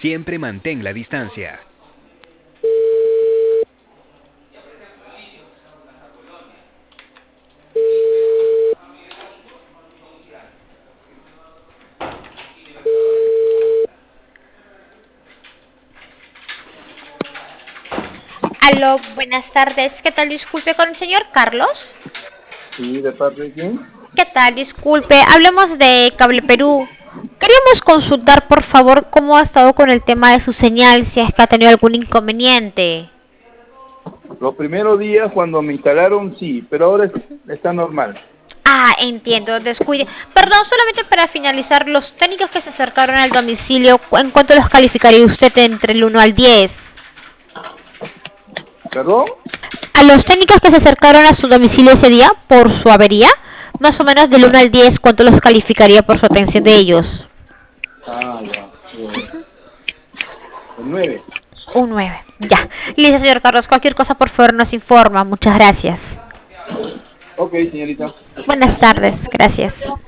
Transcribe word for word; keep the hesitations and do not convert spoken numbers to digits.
Siempre mantén la distancia. Aló, buenas tardes. ¿Qué tal? Disculpe con el señor Carlos. Sí, ¿de parte de quién? ¿Qué tal? Disculpe, hablemos de Cable Perú. Queríamos consultar, por favor, cómo ha estado con el tema de su señal, si es que ha tenido algún inconveniente. Los primeros días cuando me instalaron, sí, pero ahora es- está normal. Ah, entiendo, descuide. Perdón, solamente para finalizar, los técnicos que se acercaron al domicilio, ¿en cuánto los calificaría usted entre el uno al diez? ¿Perdón? A los técnicos que se acercaron a su domicilio ese día por su avería, más o menos del uno al diez, ¿cuánto los calificaría por su atención de ellos? Ah, ya. eh, El nueve. Un nueve. Ya. Listo, señor Carlos. Cualquier cosa, por favor, nos informa. Muchas gracias. Ok, señorita. Buenas tardes. Gracias.